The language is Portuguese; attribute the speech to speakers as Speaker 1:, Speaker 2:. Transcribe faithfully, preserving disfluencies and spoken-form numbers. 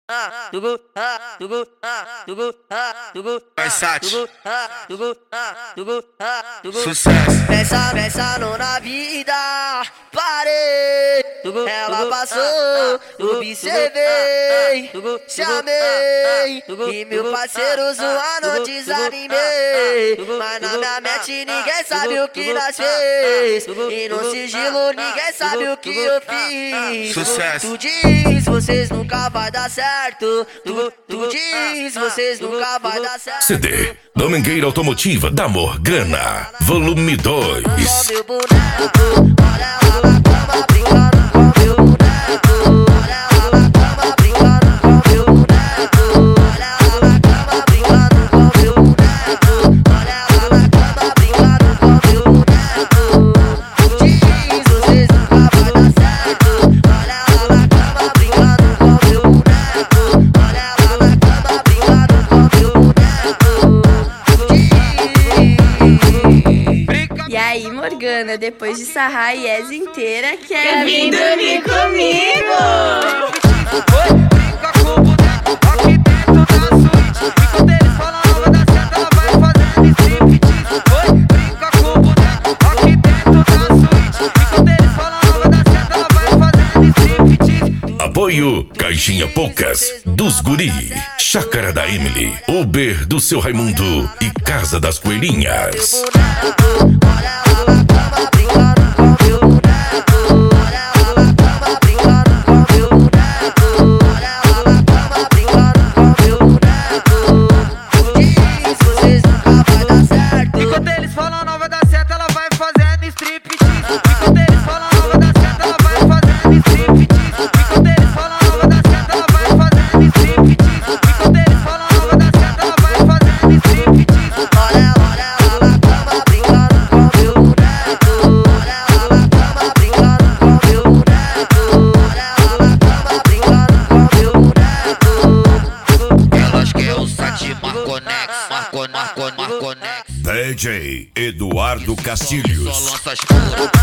Speaker 1: tugu, tugu, tugu, tugu,
Speaker 2: Versace.
Speaker 1: tugu, tugu, tugu.
Speaker 2: Sucesso.
Speaker 1: Pensa, pensando na vida, parei. Ela passou, observei, chamei. E meu parceiro zoando, desanimei. Mas na minha mente ninguém sabe o que nós fez. E no sigilo ninguém sabe o que eu fiz.
Speaker 2: Sucesso.
Speaker 1: Tu diz, vocês nunca vai dar certo. Tu, tu diz, vocês nunca vai dar certo.
Speaker 3: C D Domingueira Automotiva da Morgana, volume dois.
Speaker 1: Com meu boneco, olha ela na cama brincando com meu boneco. Olha ela na cama brincando com meu boneco. Olha ela na cama brincando com meu boneco. Olha ela na cama brincando com meu boneco. Diz, vocês nunca vai dar certo. Olha ela na cama brincando com meu boneco. Olha ela na cama brincando com meu boneco.
Speaker 4: E aí, Morgana, depois de sarrar a Yes inteira, quer vir dormir comigo?
Speaker 5: Brinca com o boneco aqui dentro da suíte. E quando eles falam ela dá certo, ela vai fazendo striptease. Oi, brinca com o boneco aqui dentro da suíte. E quando eles falam ela dá certo, ela vai fazendo striptease.
Speaker 3: Apoio Caixinha Poucas dos Guri, Chácara da Emily, Uber do seu Raimundo e Casa das Coelhinhas.
Speaker 1: Olha ela na cama brincando com meu boneco. Olha ela na cama brincando com meu boneco. Olha ela na cama brincando com meu boneco. Diz, vocês nunca vai dar certo.
Speaker 5: E quando eles falam não vai dar certo, ela vai fazendo striptease. E quando eles falam não vai dar certo, ela vai fazendo striptease. E quando eles falam não vai dar certo, ela vai fazendo striptease. E quando eles falam não vai dar certo, ela vai fazendo striptease.
Speaker 1: Olha, olha ela na cama brincando com meu boneco. Olha ela na cama brincando com meu boneco. Olha ela na cama brincando com meu boneco.
Speaker 2: Elas querem o site Marconex, Marco, Marco, Marconex.
Speaker 3: D J Eduardo
Speaker 2: Só
Speaker 3: Castilhos.
Speaker 2: lança as puras.